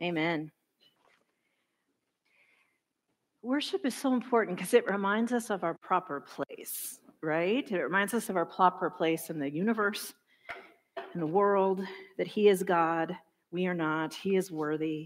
Amen. Worship is so important because it reminds us of our proper place, right? It reminds us of our proper place in the universe, in the world, that He is God, we are not, He is worthy.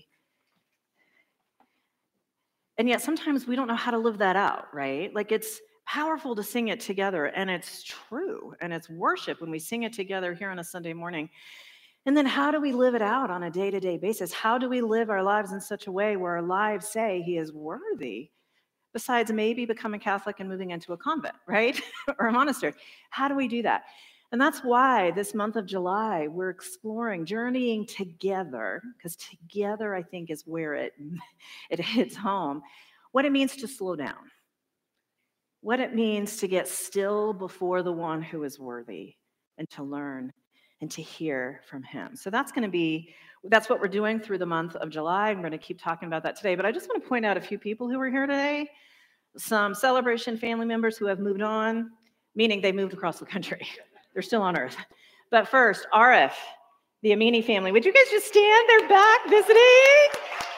And yet sometimes we don't know how to live that out, right? Like it's powerful to sing it together, and it's true, and it's worship when we sing it together here on a Sunday morning. And then how do we live it out on a day-to-day basis? How do we live our lives in such a way where our lives say He is worthy? Besides maybe becoming Catholic and moving into a convent, right? Or a monastery. How do we do that? And that's why this month of July, we're exploring, journeying together, because together I think is where it hits home, what it means to slow down, what it means to get still before the one who is worthy, and to learn and to hear from Him. So that's what we're doing through the month of July. I'm going to keep talking about that today, but I just want to point out a few people who are here today. Some Celebration family members who have moved on, meaning they moved across the country. They're still on Earth. But first, Arif, the Amini family. Would you guys just stand? They're back visiting.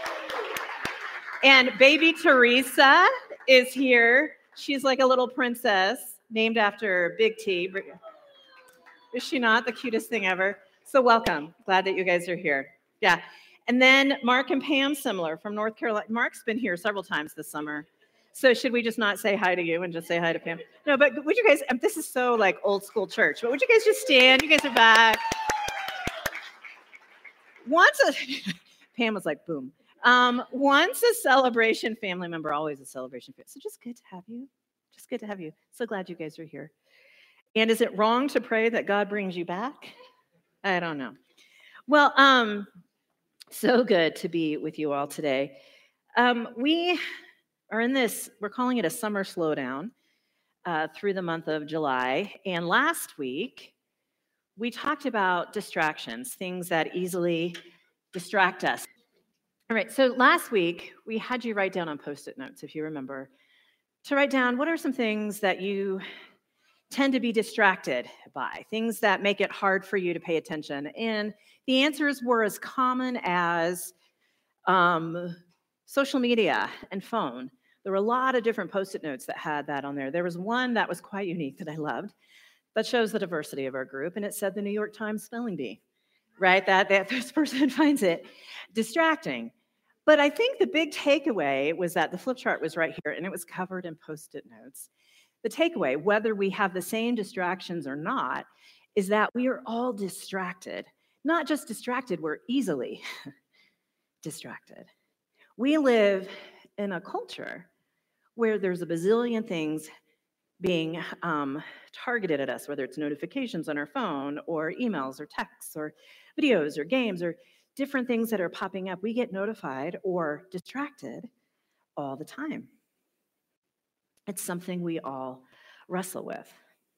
And baby Teresa is here. She's like a little princess named after Big T. Is she not the cutest thing ever? So welcome. Glad that you guys are here. Yeah. And then Mark and Pam Similar from North Carolina. Mark's been here several times this summer. So should we just not say hi to you and just say hi to Pam? No, but would you guys, this is so like old school church, but would you guys just stand? You guys are back. Pam was like, boom. Once a Celebration family member, always a Celebration family. So just good to have you. Just good to have you. So glad you guys are here. And is it wrong to pray that God brings you back? I don't know. Well, so good to be with you all today. We are in this, we're calling it a summer slowdown through the month of July. And last week, we talked about distractions, things that easily distract us. All right, so last week, we had you write down on Post-it notes, if you remember, to write down what are some things that you tend to be distracted by, things that make it hard for you to pay attention. And the answers were as common as social media and phone. There were a lot of different Post-it notes that had that on there. There was one that was quite unique that I loved that shows the diversity of our group, and it said the New York Times spelling bee, right? That this person finds it distracting. But I think the big takeaway was that the flip chart was right here, and it was covered in Post-it notes. The takeaway, whether we have the same distractions or not, is that we are all distracted. Not just distracted, we're easily distracted. We live in a culture where there's a bazillion things being targeted at us, whether it's notifications on our phone or emails or texts or videos or games or different things that are popping up. We get notified or distracted all the time. It's something we all wrestle with.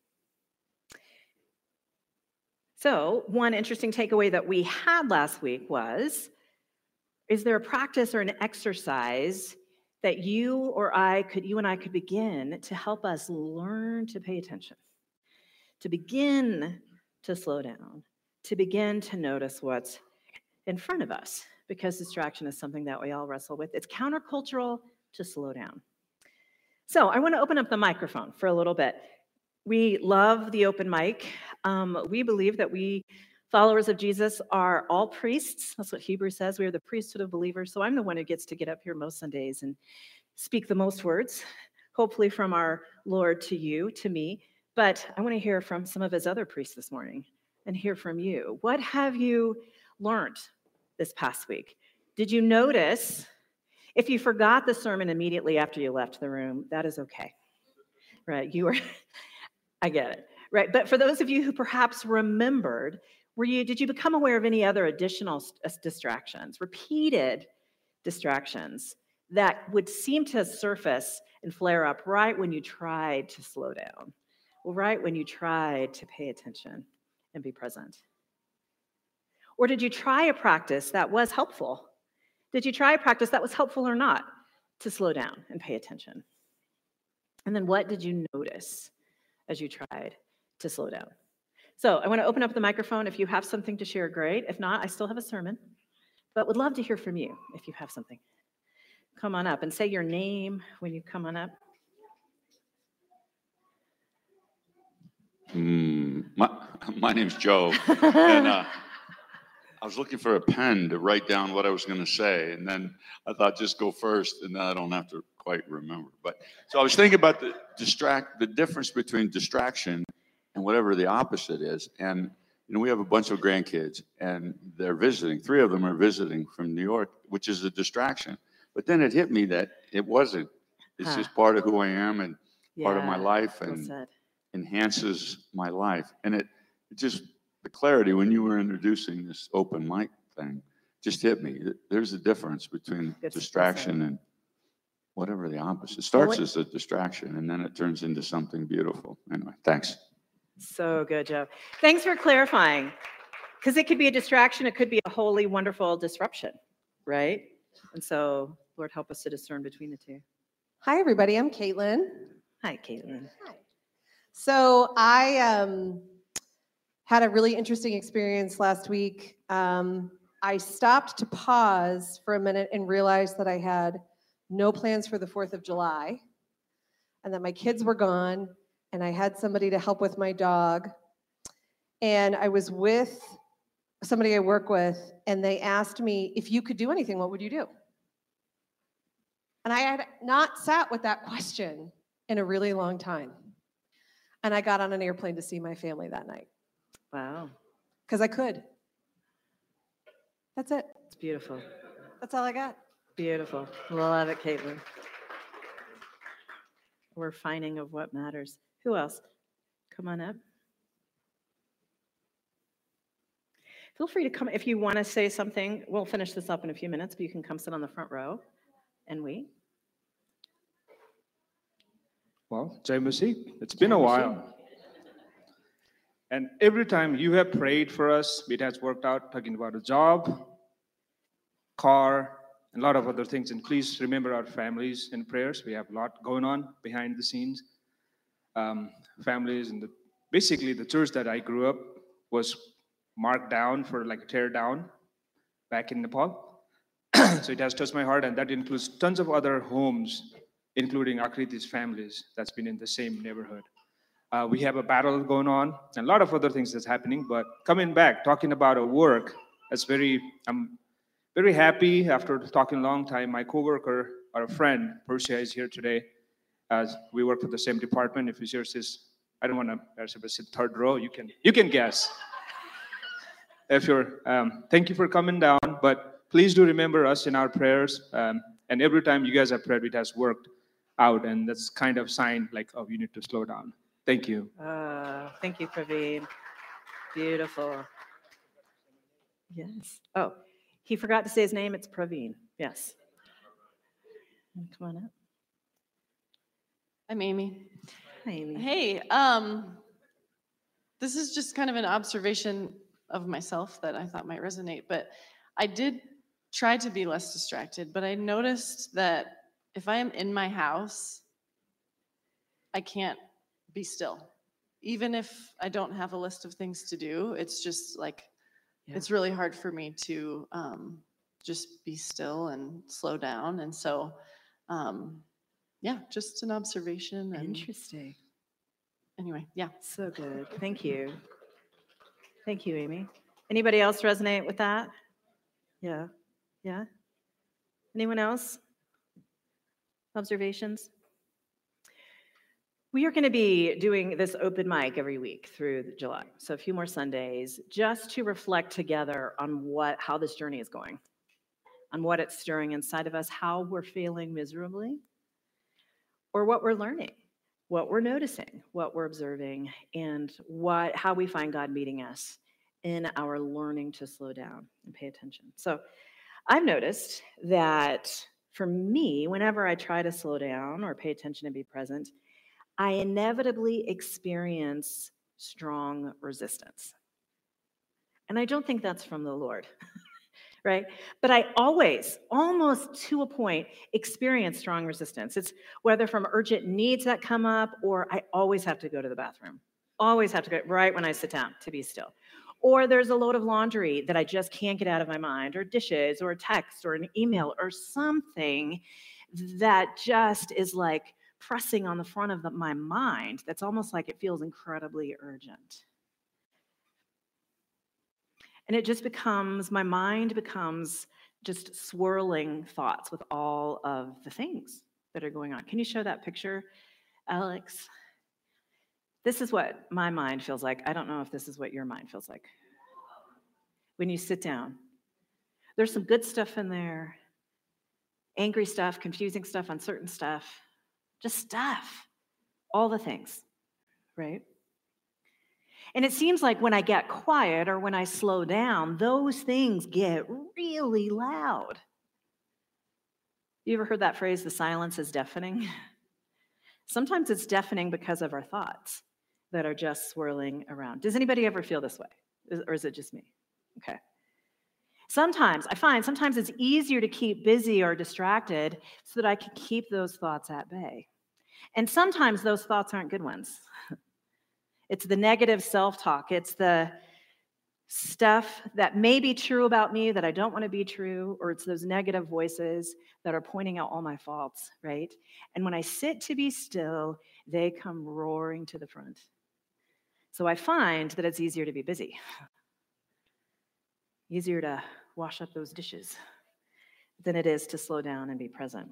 So one interesting takeaway that we had last week was, is there a practice or an exercise that you and I could begin to help us learn to pay attention, to begin to slow down, to begin to notice what's in front of us, because distraction is something that we all wrestle with. It's countercultural to slow down. So I want to open up the microphone for a little bit. We love the open mic. We believe that we, followers of Jesus, are all priests. That's what Hebrews says. We are the priesthood of believers. So I'm the one who gets to get up here most Sundays and speak the most words, hopefully from our Lord to you, to me. But I want to hear from some of his other priests this morning and hear from you. What have you learned this past week? Did you notice, if you forgot the sermon immediately after you left the room, that is okay, right? I get it, right? But for those of you who perhaps remembered, did you become aware of any other additional distractions, repeated distractions that would seem to surface and flare up right when you tried to slow down, right when you tried to pay attention and be present? Or did you try a practice that was helpful? Did you try a practice that was helpful or not to slow down and pay attention? And then what did you notice as you tried to slow down? So I want to open up the microphone. If you have something to share, great. If not, I still have a sermon. but would love to hear from you if you have something. Come on up and say your name when you come on up. My name's Joe, and I was looking for a pen to write down what I was going to say, and then I thought just go first, and then I don't have to quite remember. But so I was thinking about the difference between distraction and whatever the opposite is. And we have a bunch of grandkids, and they're visiting. 3 of them are visiting from New York, which is a distraction. But then it hit me that it wasn't. It's just part of who I am and part of my life, and enhances my life. And it just, the clarity when you were introducing this open mic thing just hit me. There's a difference between distraction and whatever the opposite. It starts as a distraction and then it turns into something beautiful. Anyway, thanks. So good, Joe. Thanks for clarifying. Because it could be a distraction, it could be a wholly wonderful disruption, right? And so, Lord, help us to discern between the two. Hi, everybody. I'm Caitlin. Hi, Caitlin. Hi. So I had a really interesting experience last week. I stopped to pause for a minute and realized that I had no plans for the 4th of July and that my kids were gone and I had somebody to help with my dog. And I was with somebody I work with, and they asked me, if you could do anything, what would you do? And I had not sat with that question in a really long time. And I got on an airplane to see my family that night. Wow. Because I could. That's it. It's beautiful. That's all I got. Beautiful. Love it, Caitlin. We're finding of what matters. Who else? Come on up. Feel free to come. If you want to say something, we'll finish this up in a few minutes, but you can come sit on the front row and wait. Well, Jai Masih, it's been a while. And every time you have prayed for us, it has worked out, talking about a job, car, and a lot of other things. And please remember our families in prayers. We have a lot going on behind the scenes. Families, and basically the church that I grew up was marked down for like a tear down back in Nepal. So it has touched my heart, and that includes tons of other homes, including Akriti's families that's been in the same neighborhood. We have a battle going on, and a lot of other things that's happening, but coming back, talking about a work, I'm very happy after talking a long time. My coworker, or a friend, Persia, is here today. As we work for the same department. If he's here, says, I don't want to sit third row, you can guess. If you're, thank you for coming down, but please do remember us in our prayers. And every time you guys have prayed, it has worked out, and that's kind of sign like, oh, you need to slow down. Thank you. Thank you, Praveen. Beautiful. Yes. Oh, he forgot to say his name. It's Praveen. Yes. Come on up. I'm Amy. Hi, Amy. Hey, this is just kind of an observation of myself that I thought might resonate, but I did try to be less distracted, but I noticed that if I am in my house, I can't be still. Even if I don't have a list of things to do, it's just like, it's really hard for me to just be still and slow down. And so, just an observation. And interesting. Anyway, yeah. So good. Thank you. Thank you, Amy. Anybody else resonate with that? Yeah. Yeah. Anyone else? Observations? We are going to be doing this open mic every week through July. So a few more Sundays, just to reflect together on how this journey is going, on what it's stirring inside of us, how we're failing miserably, or what we're learning, what we're noticing, what we're observing, and how we find God meeting us in our learning to slow down and pay attention. So I've noticed that for me, whenever I try to slow down or pay attention and be present, I inevitably experience strong resistance. And I don't think that's from the Lord, right? But I always, almost to a point, experience strong resistance. It's whether from urgent needs that come up, or I always have to go to the bathroom. Always have to go right when I sit down to be still. Or there's a load of laundry that I just can't get out of my mind, or dishes, or a text, or an email, or something that just is like pressing on the front of my mind that's almost like it feels incredibly urgent. And it just becomes, my mind becomes just swirling thoughts with all of the things that are going on. Can you show that picture, Alex? This is what my mind feels like. I don't know if this is what your mind feels like. When you sit down, there's some good stuff in there, angry stuff, confusing stuff, uncertain stuff, just stuff, all the things, right? And it seems like when I get quiet or when I slow down, those things get really loud. You ever heard that phrase, the silence is deafening? Sometimes it's deafening because of our thoughts that are just swirling around. Does anybody ever feel this way? Or is it just me? Okay. Sometimes it's easier to keep busy or distracted so that I can keep those thoughts at bay. And sometimes those thoughts aren't good ones. It's the negative self-talk. It's the stuff that may be true about me that I don't want to be true, or it's those negative voices that are pointing out all my faults, right? And when I sit to be still, they come roaring to the front. So I find that it's easier to be busy, easier to wash up those dishes than it is to slow down and be present.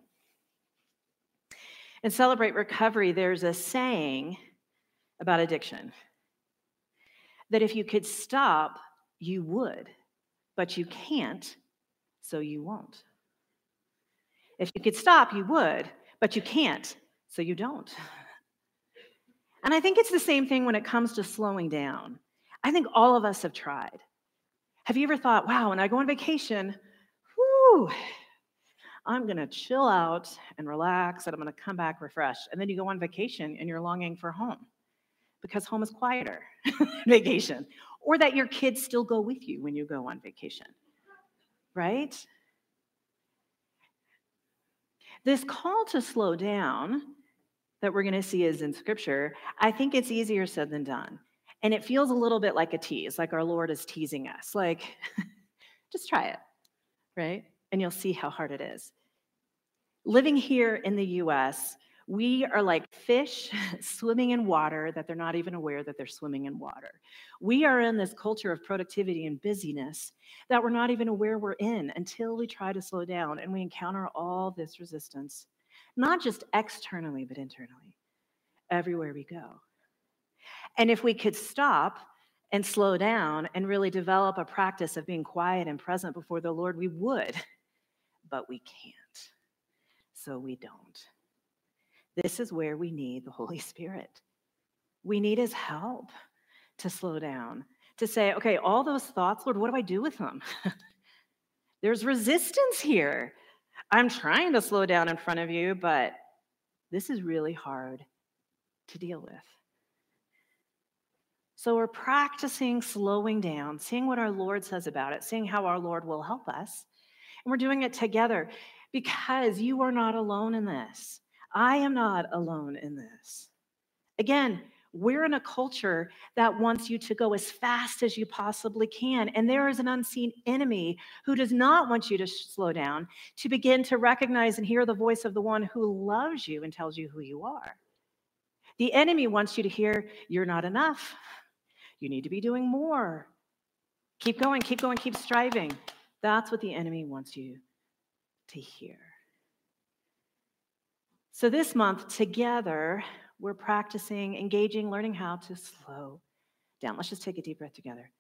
In Celebrate Recovery, there's a saying about addiction that if you could stop, you would, but you can't, so you won't. If you could stop, you would, but you can't, so you don't. And I think it's the same thing when it comes to slowing down. I think all of us have tried. Have you ever thought, wow, when I go on vacation, whoo, I'm going to chill out and relax, and I'm going to come back refreshed. And then you go on vacation and you're longing for home because home is quieter vacation, or that your kids still go with you when you go on vacation, right? This call to slow down that we're going to see is in Scripture. I think it's easier said than done. And it feels a little bit like a tease, like our Lord is teasing us, like, just try it, right? And you'll see how hard it is. Living here in the US, we are like fish swimming in water that they're not even aware that they're swimming in water. We are in this culture of productivity and busyness that we're not even aware we're in until we try to slow down and we encounter all this resistance, not just externally, but internally, everywhere we go. And if we could stop and slow down and really develop a practice of being quiet and present before the Lord, we would, but we can't. So we don't. This is where we need the Holy Spirit. We need his help to slow down, to say, okay, all those thoughts, Lord, what do I do with them? There's resistance here. I'm trying to slow down in front of you, but this is really hard to deal with. So we're practicing slowing down, seeing what our Lord says about it, seeing how our Lord will help us. And we're doing it together because you are not alone in this. I am not alone in this. Again, we're in a culture that wants you to go as fast as you possibly can. And there is an unseen enemy who does not want you to slow down, to begin to recognize and hear the voice of the one who loves you and tells you who you are. The enemy wants you to hear, you're not enough. You need to be doing more. Keep going, keep striving. That's what the enemy wants you to hear. So this month, together, we're practicing, engaging, learning how to slow down. Let's just take a deep breath together.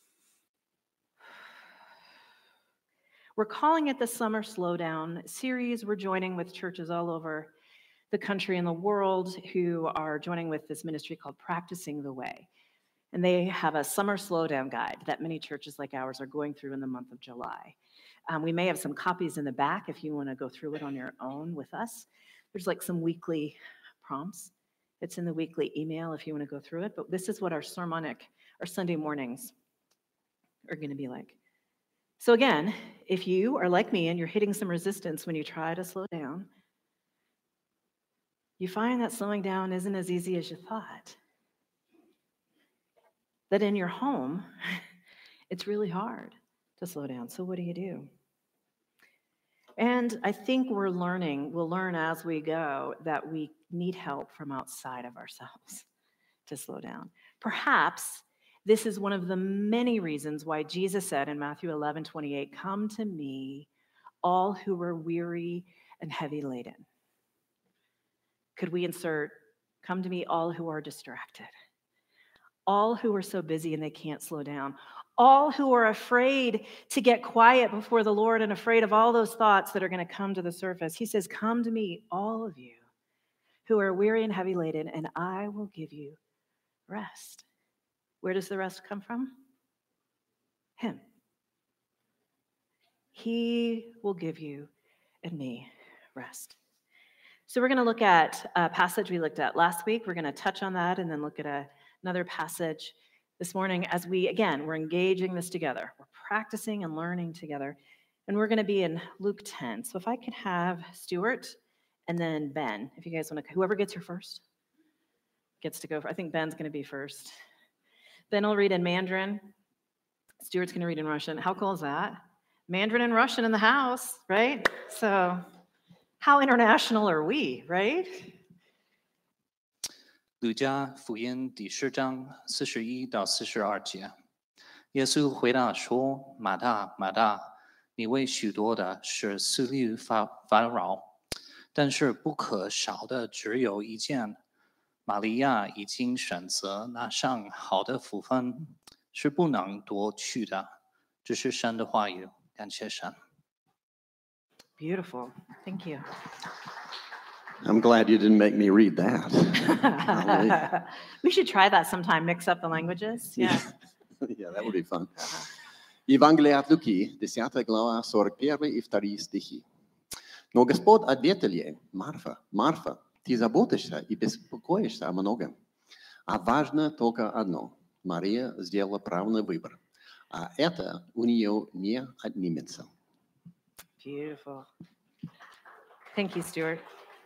We're calling it the Summer Slowdown series. We're joining with churches all over the country and the world who are joining with this ministry called Practicing the Way. And they have a summer slowdown guide that many churches like ours are going through in the month of July. We may have some copies in the back if you want to go through it on your own with us. There's like some weekly prompts. It's in the weekly email if you want to go through it. But this is what our Sunday mornings are going to be like. So again, if you are like me and you're hitting some resistance when you try to slow down, you find that slowing down isn't as easy as you thought. That in your home, It's really hard to slow down. So what do you do? And I think we'll learn as we go that we need help from outside of ourselves to slow down. Perhaps this is one of the many reasons why Jesus said in Matthew 11:28, "Come to me, all who are weary and heavy laden." Could we insert, "Come to me, all who are distracted, all who are so busy and they can't slow down, all who are afraid to get quiet before the Lord and afraid of all those thoughts that are going to come to the surface." He says, "Come to me, all of you who are weary and heavy laden, and I will give you rest." Where does the rest come from? Him. He will give you and me rest. So we're going to look at a passage we looked at last week. We're going to touch on that and then look at another passage this morning as we're engaging this together. We're practicing and learning together. And we're going to be in Luke 10. So if I could have Stuart and then Ben, if you guys want to, whoever gets here first gets to go. I think Ben's going to be first. Ben will read in Mandarin. Stuart's going to read in Russian. How cool is that? Mandarin and Russian in the house, right? So how international are we, right? 路加福音第10章41到42节，耶稣回答说：“马大，马大，你为许多的事思虑烦扰，但是不可少的只有一件。玛利亚已经选择那上好的福分，是不能夺去的。这是神的话语，感谢神。” Beautiful. Thank you. I'm glad you didn't make me read that. We should try that sometime, mix up the languages. Yeah. Yeah, that would be fun. Евангелие от Луки, 10 глава, 41 и 2 стихи. Но Господь ответил ей: «Марфа, Марфа, ты заботишься и беспокоишься о многом. А важно только одно. Мария сделала правильный выбор, а это у нее не отнимется». Beautiful. Thank you, Stuart.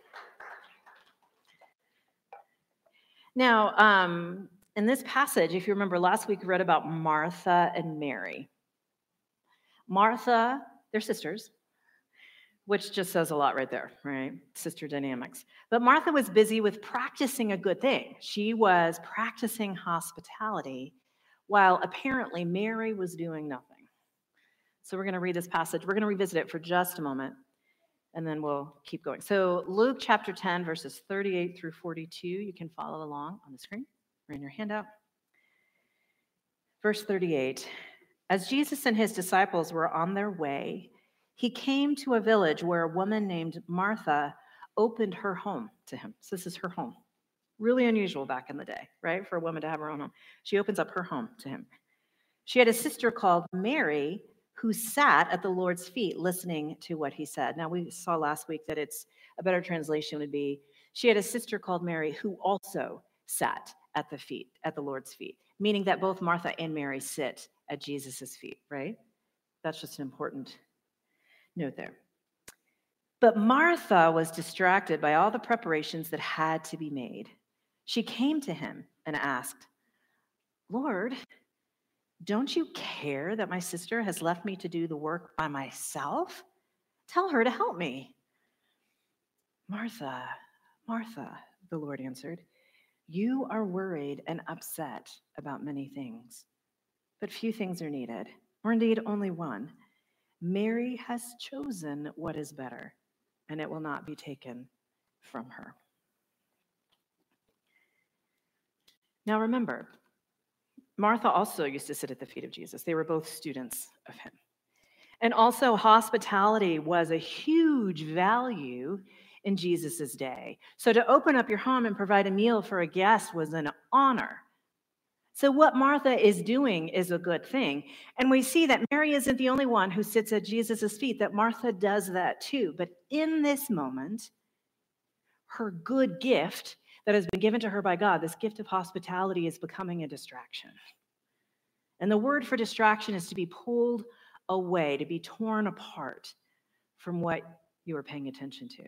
Now, in this passage, if you remember last week, we read about Martha and Mary. Martha, they're sisters, which just says a lot right there, right? Sister dynamics. But Martha was busy with practicing a good thing. She was practicing hospitality, while apparently Mary was doing nothing. So we're going to read this passage. We're going to revisit it for just a moment, and then we'll keep going. So Luke chapter 10, verses 38 through 42. You can follow along on the screen or in your handout. Verse 38. As Jesus and his disciples were on their way, he came to a village where a woman named Martha opened her home to him. So this is her home. Really unusual back in the day, right? For a woman to have her own home. She opens up her home to him. She had a sister called Mary who sat at the Lord's feet listening to what he said. Now, we saw last week that it's a better translation would be, she had a sister called Mary who also sat at the Lord's feet, meaning that both Martha and Mary sit at Jesus' feet, right? That's just an important note there. But Martha was distracted by all the preparations that had to be made. She came to him and asked, "Lord, don't you care that my sister has left me to do the work by myself? Tell her to help me." "Martha, Martha," the Lord answered, "you are worried and upset about many things, but few things are needed, or indeed only one. Mary has chosen what is better, and it will not be taken from her." Now remember, Martha also used to sit at the feet of Jesus. They were both students of him. And also, hospitality was a huge value in Jesus' day. So to open up your home and provide a meal for a guest was an honor. So what Martha is doing is a good thing. And we see that Mary isn't the only one who sits at Jesus' feet, that Martha does that too. But in this moment, her good gift that has been given to her by God, this gift of hospitality, is becoming a distraction. And the word for distraction is to be pulled away, to be torn apart from what you were paying attention to.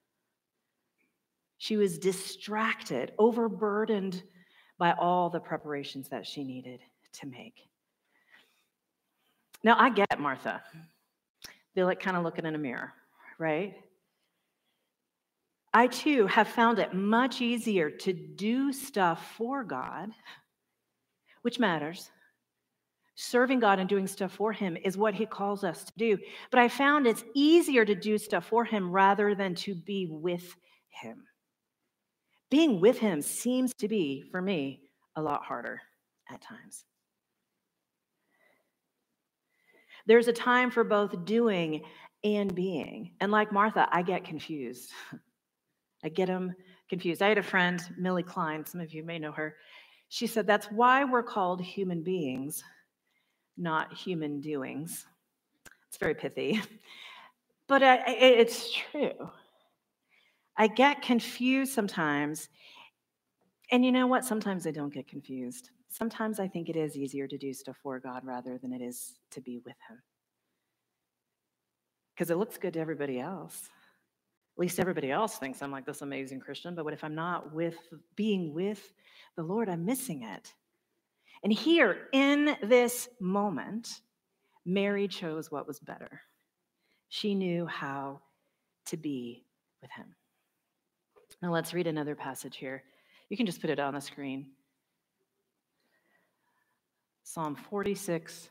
She was distracted, overburdened by all the preparations that she needed to make. Now, I get Martha. Feel like kind of looking in a mirror, right? I too have found it much easier to do stuff for God, which matters. Serving God and doing stuff for him is what he calls us to do. But I found it's easier to do stuff for him rather than to be with him. Being with him seems to be, for me, a lot harder at times. There's a time for both doing and being. And like Martha, I get confused. I get them confused. I had a friend, Millie Klein, some of you may know her. She said, that's why we're called human beings, not human doings. It's very pithy, but it's true. I get confused sometimes. And you know what? Sometimes I don't get confused. Sometimes I think it is easier to do stuff for God rather than it is to be with him. Because it looks good to everybody else. At least everybody else thinks I'm like this amazing Christian, but what if I'm not being with the Lord? I'm missing it. And here in this moment, Mary chose what was better. She knew how to be with him. Now let's read another passage here. You can just put it on the screen. Psalm 46:10.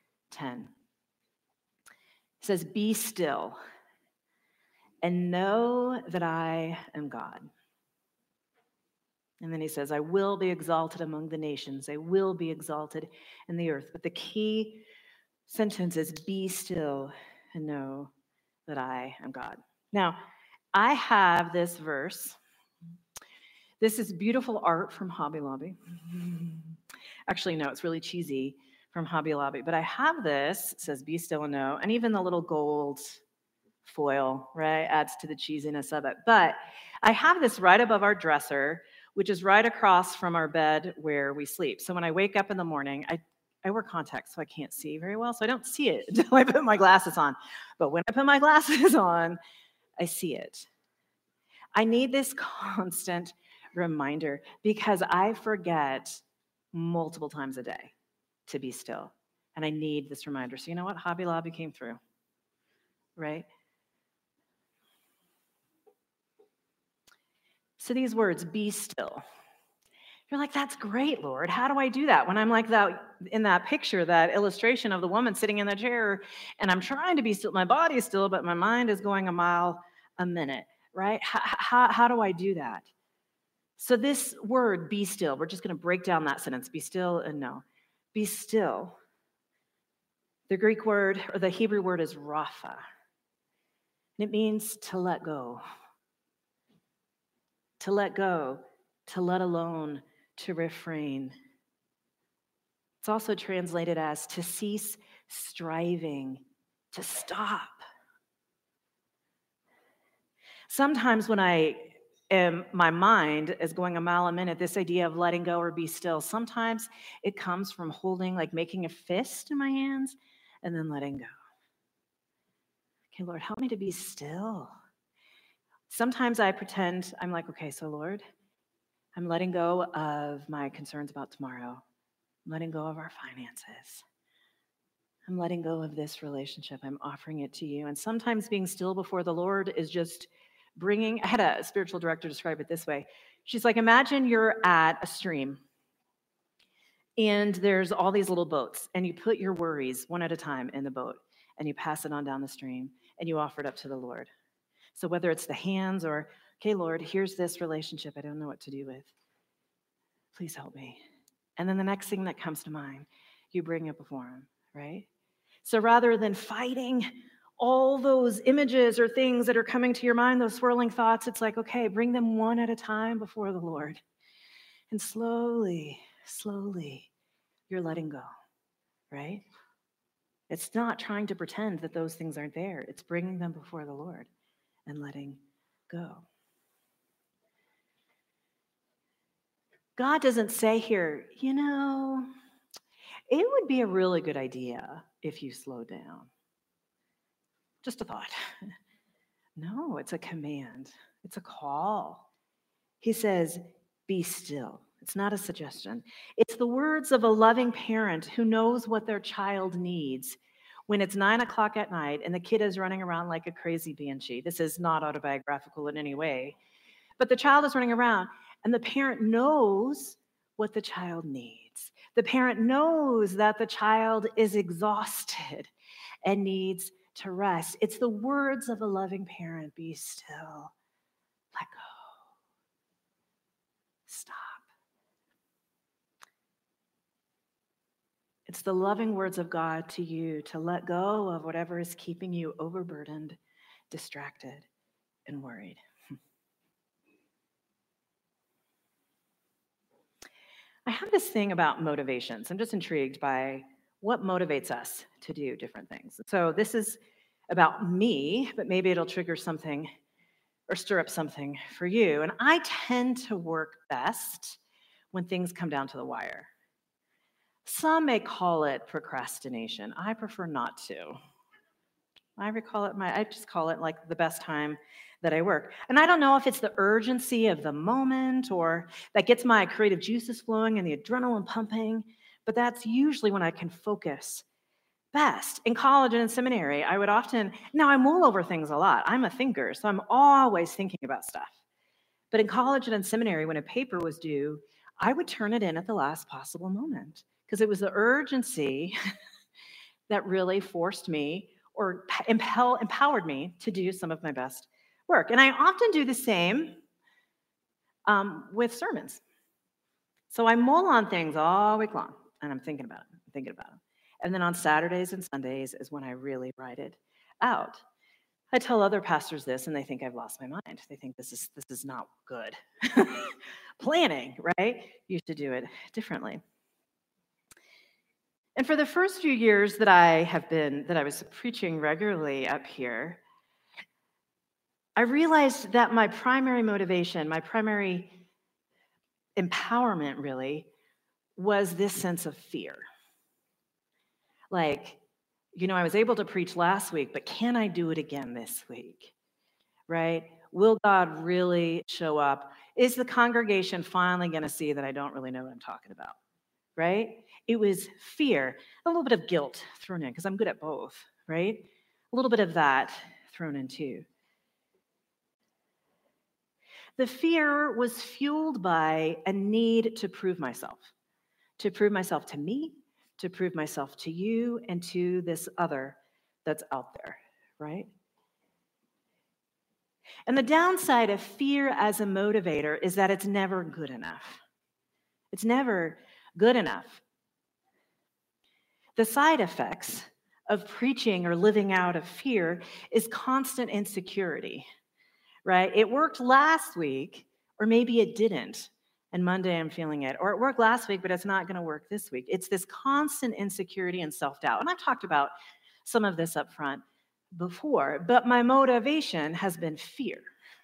It says, be still and know that I am God. And then he says, I will be exalted among the nations. I will be exalted in the earth. But the key sentence is be still and know that I am God. Now, I have this verse. This is beautiful art from Hobby Lobby. Actually, no, it's really cheesy from Hobby Lobby. But I have this. It says, be still and know. And even the little gold foil, right, adds to the cheesiness of it. But I have this right above our dresser, which is right across from our bed where we sleep. So when I wake up in the morning, I wear contacts, so I can't see very well. So I don't see it until I put my glasses on. But when I put my glasses on, I see it. I need this constant reminder because I forget multiple times a day to be still. And I need this reminder. So you know what? Hobby Lobby came through, right? So these words, be still. You're like, that's great, Lord. How do I do that? When I'm like that in that picture, that illustration of the woman sitting in the chair, and I'm trying to be still, my body is still, but my mind is going a mile a minute, right? How do I do that? So this word, be still, we're just going to break down that sentence, be still and know. Be still. The Greek word, or the Hebrew word is rapha. And it means to let go. To let go, to let alone, to refrain. It's also translated as to cease striving, to stop. Sometimes when my mind is going a mile a minute, this idea of letting go or be still, sometimes it comes from holding, like making a fist in my hands and then letting go. Okay, Lord, help me to be still. Sometimes I pretend, I'm like, okay, so Lord, I'm letting go of my concerns about tomorrow. I'm letting go of our finances. I'm letting go of this relationship. I'm offering it to you. And sometimes being still before the Lord is just I had a spiritual director describe it this way. She's like, imagine you're at a stream and there's all these little boats and you put your worries one at a time in the boat and you pass it on down the stream and you offer it up to the Lord. So whether it's the hands or, okay, Lord, here's this relationship I don't know what to do with. Please help me. And then the next thing that comes to mind, you bring it before him, right? So rather than fighting all those images or things that are coming to your mind, those swirling thoughts, it's like, okay, bring them one at a time before the Lord. And slowly, slowly, you're letting go, right? It's not trying to pretend that those things aren't there. It's bringing them before the Lord and letting go. God doesn't say here, you know, it would be a really good idea if you slow down. Just a thought. No, it's a command. It's a call. He says, be still. It's not a suggestion. It's the words of a loving parent who knows what their child needs when it's 9 o'clock at night and the kid is running around like a crazy banshee. This is not autobiographical in any way, but the child is running around and the parent knows what the child needs. The parent knows that the child is exhausted and needs to rest. It's the words of a loving parent: be still, let go, stop. It's the loving words of God to you to let go of whatever is keeping you overburdened, distracted, and worried. I have this thing about motivations. I'm just intrigued by what motivates us to do different things. So this is about me, but maybe it'll trigger something or stir up something for you. And I tend to work best when things come down to the wire. Some may call it procrastination. I prefer not to. I just call it like the best time that I work. And I don't know if it's the urgency of the moment or that gets my creative juices flowing and the adrenaline pumping, but that's usually when I can focus best. In college and in seminary, I mull over things a lot. I'm a thinker, so I'm always thinking about stuff. But in college and in seminary, when a paper was due, I would turn it in at the last possible moment because it was the urgency that really forced me or empowered me to do some of my best work. And I often do the same with sermons. So I mull on things all week long, and I'm thinking about them. And then on Saturdays and Sundays is when I really write it out. I tell other pastors this, and they think I've lost my mind. They think this is not good. Planning, right? You should do it differently. And for the first few years that I was preaching regularly up here, I realized that my primary motivation, my primary empowerment really, was this sense of fear. Like, I was able to preach last week, but can I do it again this week? Right? Will God really show up? Is the congregation finally going to see that I don't really know what I'm talking about? Right? It was fear, a little bit of guilt thrown in, because I'm good at both, right? A little bit of that thrown in too. The fear was fueled by a need to prove myself to me, to prove myself to you, and to this other that's out there, right? And the downside of fear as a motivator is that it's never good enough. It's never good enough. The side effects of preaching or living out of fear is constant insecurity, right? It worked last week, or maybe it didn't, and Monday I'm feeling it. Or it worked last week, but it's not going to work this week. It's this constant insecurity and self-doubt. And I've talked about some of this up front before, but my motivation has been fear.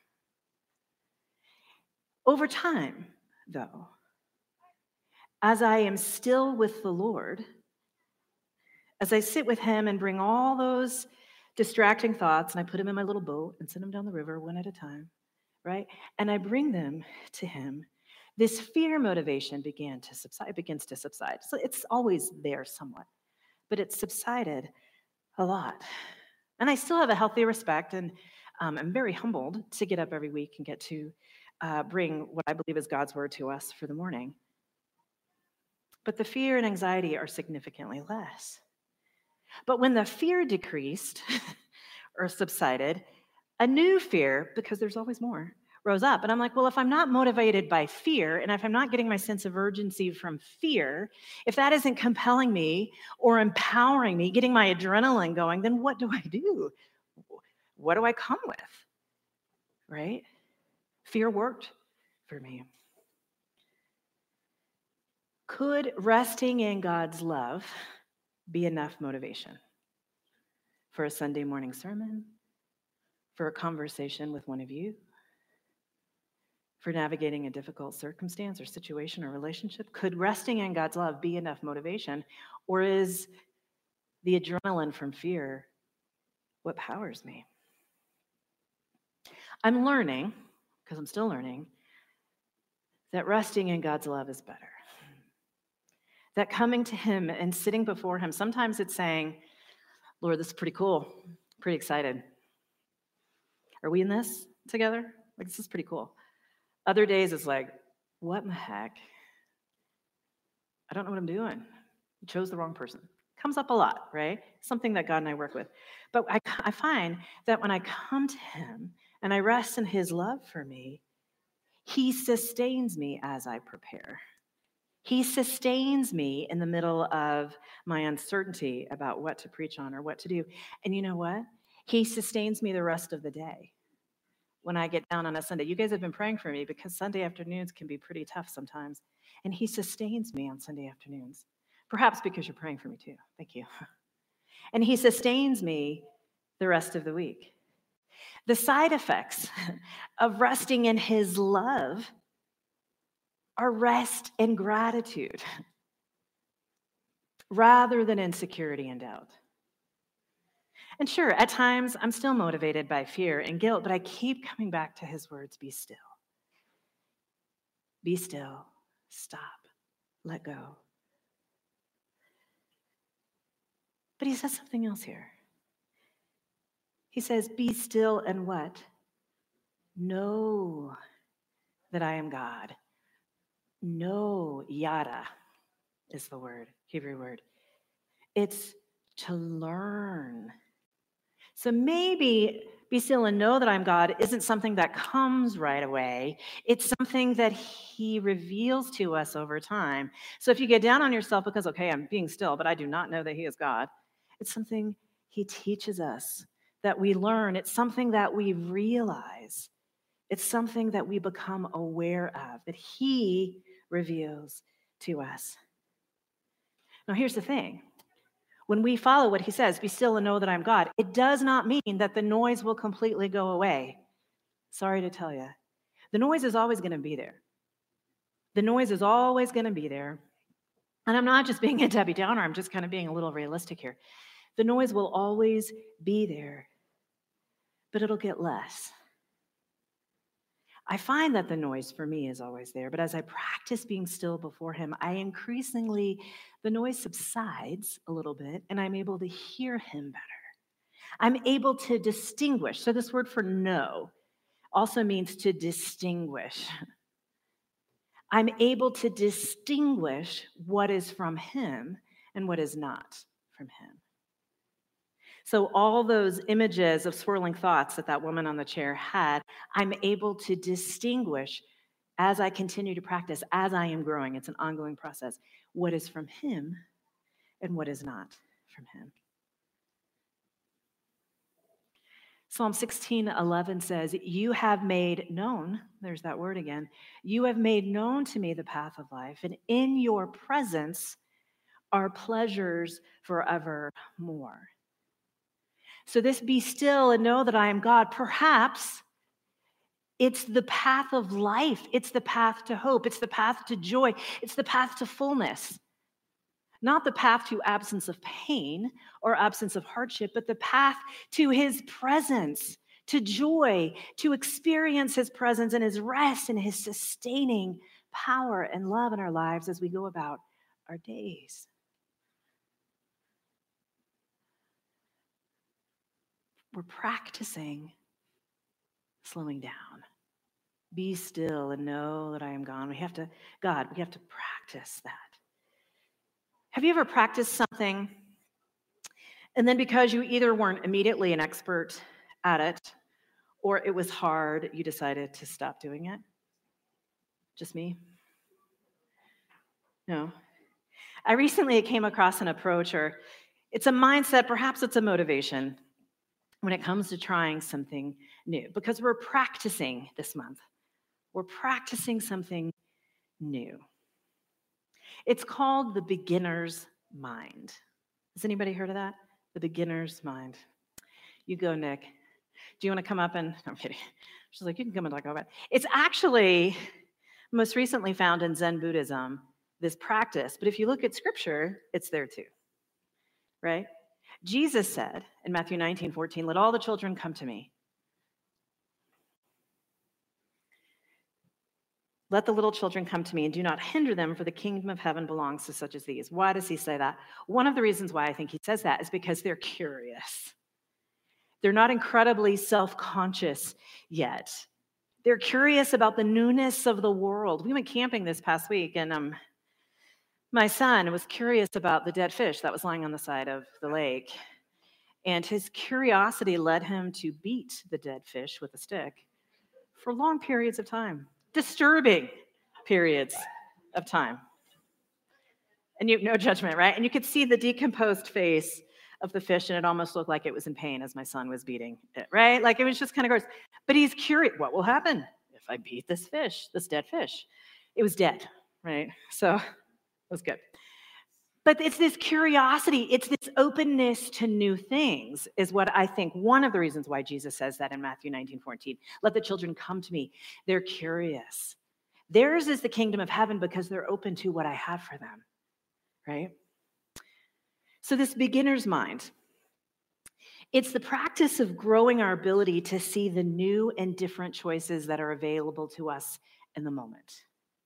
Over time, though, as I am still with the Lord, as I sit with him and bring all those distracting thoughts, and I put them in my little boat and send them down the river one at a time, right? And I bring them to him, this fear motivation begins to subside. So it's always there somewhat, but it's subsided a lot. And I still have a healthy respect, and I'm very humbled to get up every week and get to bring what I believe is God's word to us for the morning. But the fear and anxiety are significantly less. But when the fear decreased or subsided, a new fear, because there's always more, rose up. And I'm like, well, if I'm not motivated by fear, and if I'm not getting my sense of urgency from fear, if that isn't compelling me or empowering me, getting my adrenaline going, then what do I do? What do I come with? Right? Fear worked for me. Could resting in God's love be enough motivation for a Sunday morning sermon, for a conversation with one of you, for navigating a difficult circumstance or situation or relationship? Could resting in God's love be enough motivation, or is the adrenaline from fear what powers me? I'm learning, because I'm still learning, that resting in God's love is better. That coming to him and sitting before him, sometimes it's saying, Lord, this is pretty cool. Pretty excited. Are we in this together? Like, this is pretty cool. Other days it's like, what in the heck? I don't know what I'm doing. You chose the wrong person. Comes up a lot, right? Something that God and I work with. But I find that when I come to him and I rest in his love for me, he sustains me as I prepare. He sustains me in the middle of my uncertainty about what to preach on or what to do. And you know what? He sustains me the rest of the day when I get down on a Sunday. You guys have been praying for me because Sunday afternoons can be pretty tough sometimes. And he sustains me on Sunday afternoons. Perhaps because you're praying for me too. Thank you. And he sustains me the rest of the week. The side effects of resting in his love are rest and gratitude rather than insecurity and doubt. And sure, at times I'm still motivated by fear and guilt, but I keep coming back to his words, be still. Be still, stop, let go. But he says something else here. He says, be still and what? Know that I am God. Know, yada is the word, Hebrew word. It's to learn. So maybe be still and know that I'm God isn't something that comes right away. It's something that he reveals to us over time. So if you get down on yourself because, okay, I'm being still, but I do not know that he is God, it's something he teaches us, that we learn. It's something that we realize. It's something that we become aware of, that he reveals to us. Now, here's the thing. When we follow what he says, be still and know that I'm God, it does not mean that the noise will completely go away. Sorry to tell you. The noise is always going to be there. The noise is always going to be there. And I'm not just being a Debbie Downer, I'm just kind of being a little realistic here. The noise will always be there, but it'll get less. I find that the noise for me is always there, but as I practice being still before him, the noise subsides a little bit, and I'm able to hear him better. I'm able to distinguish. So this word for know also means to distinguish. I'm able to distinguish what is from him and what is not from him. So all those images of swirling thoughts that woman on the chair had, I'm able to distinguish as I continue to practice, as I am growing. It's an ongoing process. What is from him and what is not from him. Psalm 16:11 says, you have made known, there's that word again, you have made known to me the path of life, and in your presence are pleasures forevermore. So this be still and know that I am God, perhaps it's the path of life. It's the path to hope. It's the path to joy. It's the path to fullness. Not the path to absence of pain or absence of hardship, but the path to his presence, to joy, to experience his presence and his rest and his sustaining power and love in our lives as we go about our days. We're practicing slowing down. Be still and know that I am God. We have to practice that. Have you ever practiced something and then because you either weren't immediately an expert at it or it was hard, you decided to stop doing it? Just me? No. I recently came across an approach, or it's a mindset, perhaps it's a motivation, when it comes to trying something new, because we're practicing this month. We're practicing something new. It's called the beginner's mind. Has anybody heard of that? The beginner's mind. You go, Nick. Do you want to come up and, no, I'm kidding. She's like, you can come and talk about it. It's actually most recently found in Zen Buddhism, this practice. But if you look at scripture, it's there too, right? Jesus said in Matthew 19:14, let all the children come to me. Let the little children come to me and do not hinder them, for the kingdom of heaven belongs to such as these. Why does he say that? One of the reasons why I think he says that is because they're curious. They're not incredibly self-conscious yet. They're curious about the newness of the world. We went camping this past week, and my son was curious about the dead fish that was lying on the side of the lake. And his curiosity led him to beat the dead fish with a stick for long periods of time, disturbing periods of time. And no judgment, right? And you could see the decomposed face of the fish, and it almost looked like it was in pain as my son was beating it, right? Like it was just kind of gross. But he's curious, what will happen if I beat this fish, this dead fish? It was dead, right? So it was good. But it's this curiosity, it's this openness to new things is what I think one of the reasons why Jesus says that in Matthew 19:14. Let the children come to me. They're curious. Theirs is the kingdom of heaven because they're open to what I have for them, right? So this beginner's mind, it's the practice of growing our ability to see the new and different choices that are available to us in the moment.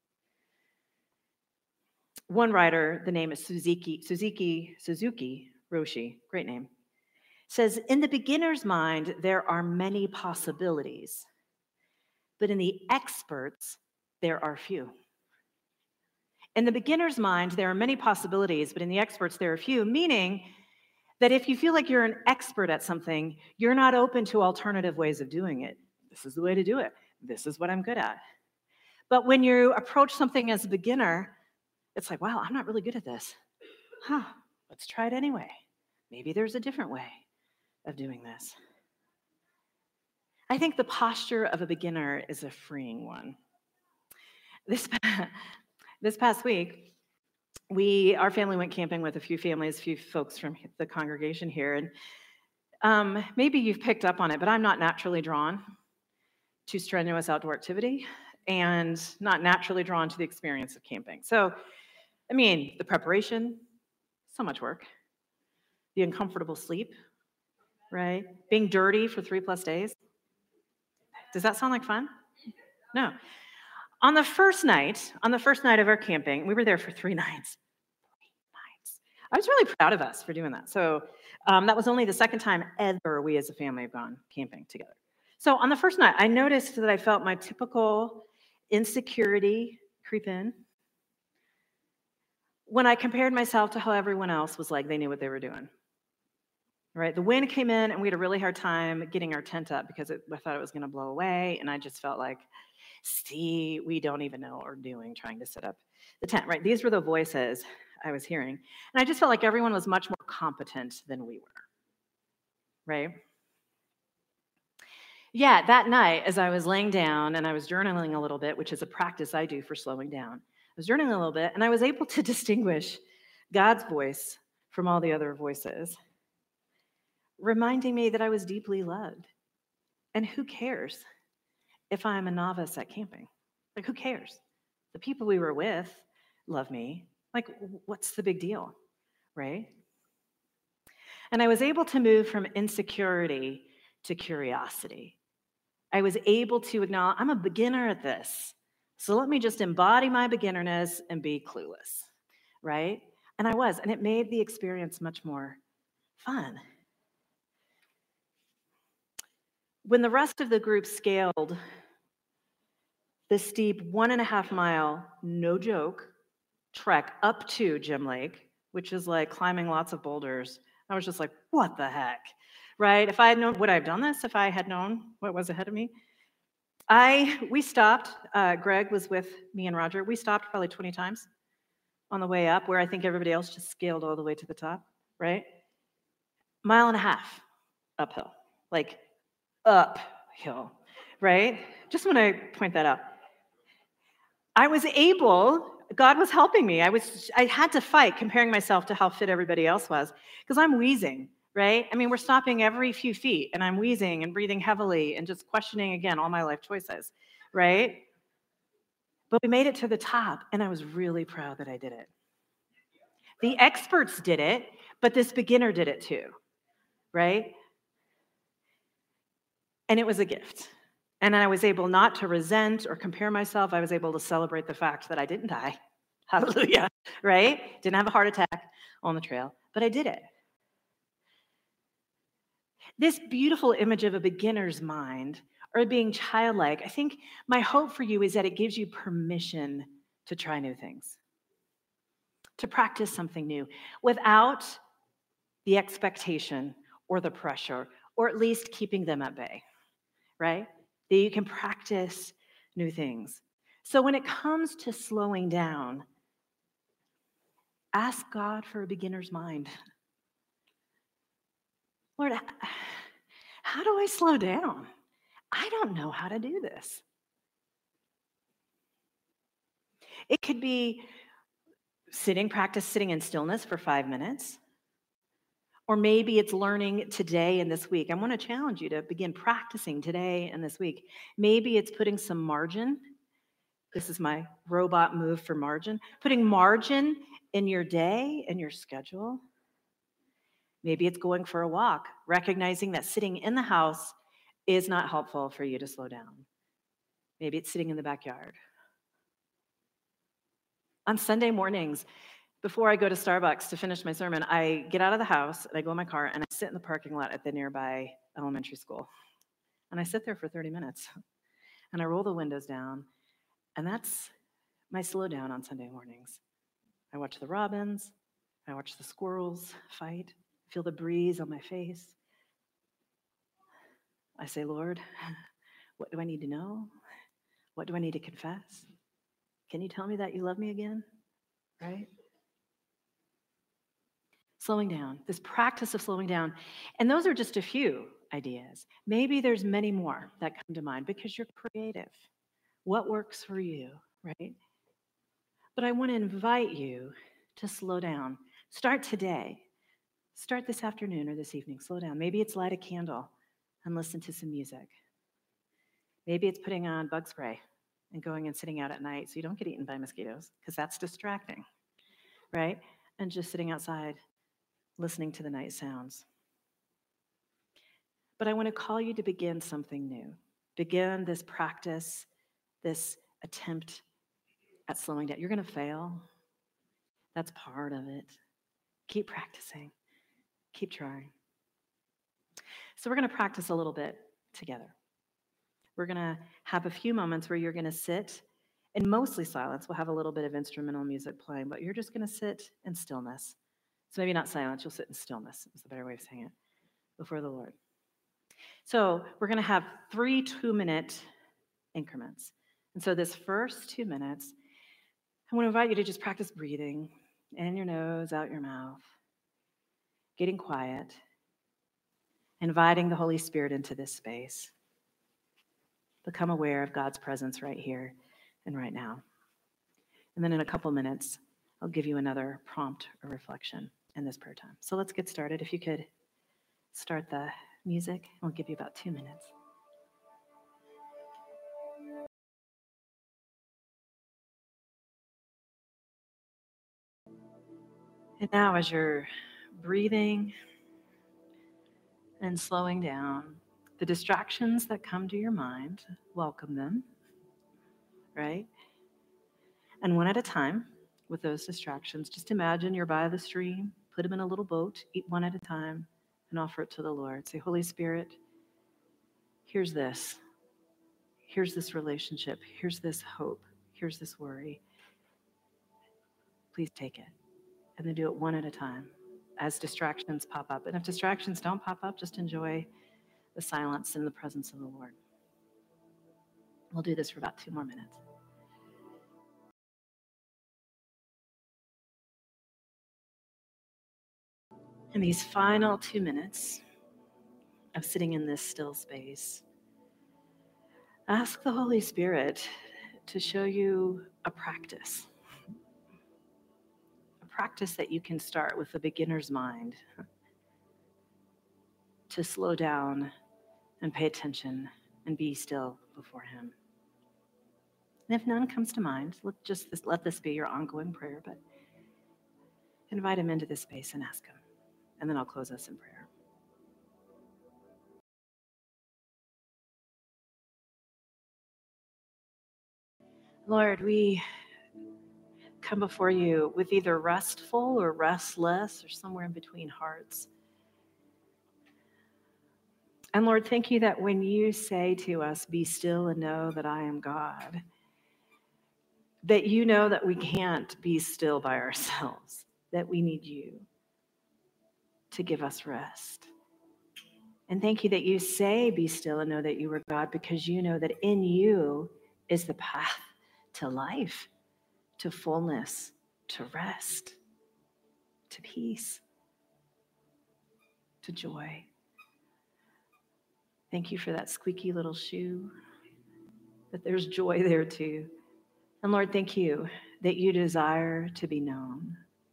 One writer, the name is Suzuki Roshi, great name, says, in the beginner's mind, there are many possibilities, but in the experts, there are few. In the beginner's mind, there are many possibilities, but in the experts, there are few, meaning that if you feel like you're an expert at something, you're not open to alternative ways of doing it. This is the way to do it. This is what I'm good at. But when you approach something as a beginner, it's like, wow, I'm not really good at this. Let's try it anyway. Maybe there's a different way of doing this. I think the posture of a beginner is a freeing one. This past week, our family went camping with a few folks from the congregation here. And maybe you've picked up on it, but I'm not naturally drawn to strenuous outdoor activity and not naturally drawn to the experience of camping. So, I mean, the preparation, so much work. The uncomfortable sleep, right? Being dirty for 3+ days. Does that sound like fun? No. On the first night of our camping, we were there for 3 nights. I was really proud of us for doing that. So that was only the second time ever we as a family have gone camping together. So on the first night, I noticed that I felt my typical insecurity creep in when I compared myself to how everyone else was like they knew what they were doing. Right? The wind came in and we had a really hard time getting our tent up because I thought it was going to blow away. And I just felt like, see, we don't even know what we're doing trying to set up the tent, right? These were the voices I was hearing. And I just felt like everyone was much more competent than we were, right? Yeah, that night, as I was laying down and I was journaling a little bit, which is a practice I do for slowing down, I was journaling a little bit and I was able to distinguish God's voice from all the other voices, reminding me that I was deeply loved. And who cares if I'm a novice at camping? Like, who cares? The people we were with love me. Like, what's the big deal, right? And I was able to move from insecurity to curiosity. I was able to acknowledge, I'm a beginner at this. So let me just embody my beginnerness and be clueless, right? And I was, and it made the experience much more fun. When the rest of the group scaled the steep 1.5 mile, no joke, trek up to Gem Lake, which is like climbing lots of boulders, I was just like, what the heck, right? If I had known, would I have done this if I had known what was ahead of me? We stopped, Greg was with me and Roger, we stopped probably 20 times on the way up, where I think everybody else just scaled all the way to the top, right? 1.5 miles uphill, like uphill, right? Just want to point that out. I was able, God was helping me. I had to fight comparing myself to how fit everybody else was because I'm wheezing, right? I mean, we're stopping every few feet and I'm wheezing and breathing heavily and just questioning again all my life choices, right? But we made it to the top and I was really proud that I did it. The experts did it, but this beginner did it too, right? And it was a gift. And I was able not to resent or compare myself. I was able to celebrate the fact that I didn't die. Hallelujah, right? Didn't have a heart attack on the trail, but I did it. This beautiful image of a beginner's mind or being childlike, I think my hope for you is that it gives you permission to try new things, to practice something new without the expectation or the pressure, or at least keeping them at bay, right? That you can practice new things. So when it comes to slowing down, ask God for a beginner's mind. Lord, how do I slow down? I don't know how to do this. It could be practice sitting in stillness for 5 minutes. Or maybe it's learning today and this week. I want to challenge you to begin practicing today and this week. Maybe it's putting some margin. This is my robot move for margin. Putting margin in your day and your schedule. Maybe it's going for a walk, recognizing that sitting in the house is not helpful for you to slow down. Maybe it's sitting in the backyard. On Sunday mornings, before I go to Starbucks to finish my sermon, I get out of the house and I go in my car and I sit in the parking lot at the nearby elementary school. And I sit there for 30 minutes and I roll the windows down. And that's my slow down on Sunday mornings. I watch the robins, I watch the squirrels fight, feel the breeze on my face. I say, Lord, what do I need to know? What do I need to confess? Can you tell me that you love me again? Right? Slowing down, this practice of slowing down. And those are just a few ideas. Maybe there's many more that come to mind because you're creative. What works for you, right? But I want to invite you to slow down. Start today. Start this afternoon or this evening. Slow down. Maybe it's light a candle and listen to some music. Maybe it's putting on bug spray and going and sitting out at night so you don't get eaten by mosquitoes because that's distracting, right? And just sitting outside listening to the night sounds. But I want to call you to begin something new. Begin this practice, this attempt at slowing down. You're going to fail. That's part of it. Keep practicing. Keep trying. So we're going to practice a little bit together. We're going to have a few moments where you're going to sit in mostly silence. We'll have a little bit of instrumental music playing, but you're just going to sit in stillness. So maybe not silence, you'll sit in stillness, is the better way of saying it, before the Lord. So we're going to have 3 2-minute increments. And so this first 2 minutes, I want to invite you to just practice breathing in your nose, out your mouth, getting quiet, inviting the Holy Spirit into this space. Become aware of God's presence right here and right now. And then in a couple minutes, I'll give you another prompt or reflection in this prayer time. So let's get started. If you could start the music, I'll give you about 2 minutes. And now as you're breathing and slowing down, the distractions that come to your mind, welcome them, right? And one at a time with those distractions, just imagine you're by the stream, put them in a little boat, eat one at a time, and offer it to the Lord. Say, Holy Spirit, here's this. Here's this relationship. Here's this hope. Here's this worry. Please take it. And then do it one at a time as distractions pop up. And if distractions don't pop up, just enjoy the silence and the presence of the Lord. We'll do this for about 2 more minutes. In these final 2 minutes of sitting in this still space, ask the Holy Spirit to show you a practice that you can start with a beginner's mind to slow down and pay attention and be still before Him. And if none comes to mind, let this be your ongoing prayer, but invite Him into this space and ask Him. And then I'll close us in prayer. Lord, we come before you with either restful or restless or somewhere in between hearts. And Lord, thank you that when you say to us, be still and know that I am God, that you know that we can't be still by ourselves, that we need you to give us rest. And thank you that you say, be still and know that you are God, because you know that in you is the path to life, to fullness, to rest, to peace, to joy. Thank you for that squeaky little shoe, that there's joy there too. And Lord, thank you that you desire to be known.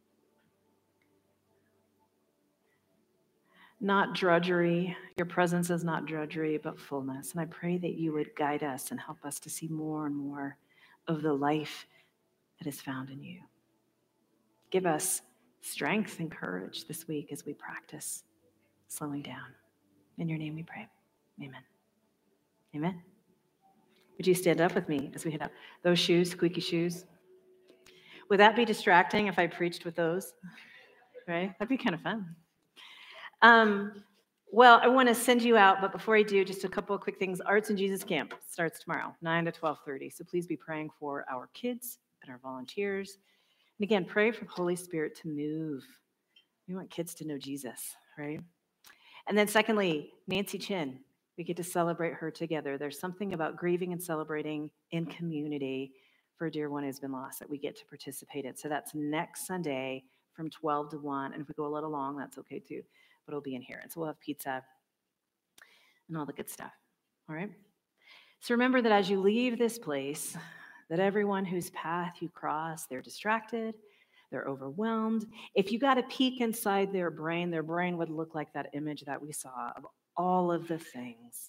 Not drudgery. Your presence is not drudgery, but fullness. And I pray that you would guide us and help us to see more and more of the life that is found in you. Give us strength and courage this week as we practice slowing down. In your name we pray. Amen. Amen. Would you stand up with me as we head out? Those shoes, squeaky shoes. Would that be distracting if I preached with those? Right? That'd be kind of fun. Well, I want to send you out, but before I do, just a couple of quick things. Arts in Jesus Camp starts tomorrow, 9 to 12:30. So please be praying for our kids and our volunteers. And again, pray for the Holy Spirit to move. We want kids to know Jesus, right? And then secondly, Nancy Chin. We get to celebrate her together. There's something about grieving and celebrating in community for a dear one who's been lost that we get to participate in. So that's next Sunday from 12 to 1. And if we go a little long, that's okay too. But it'll be in here. And so we'll have pizza and all the good stuff. All right? So remember that as you leave this place, that everyone whose path you cross, they're distracted, they're overwhelmed. If you got a peek inside their brain would look like that image that we saw of all of the things.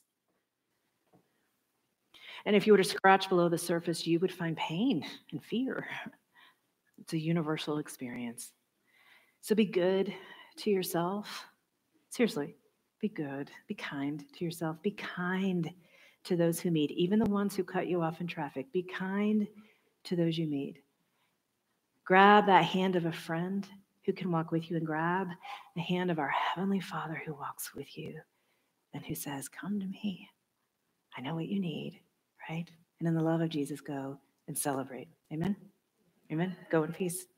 And if you were to scratch below the surface, you would find pain and fear. It's a universal experience. So be good to yourself. Seriously, be good. Be kind to yourself. Be kind to those who meet, even the ones who cut you off in traffic. Be kind to those you meet. Grab that hand of a friend who can walk with you, and grab the hand of our Heavenly Father who walks with you and who says, come to me. I know what you need, right? And in the love of Jesus, go and celebrate. Amen? Amen? Go in peace.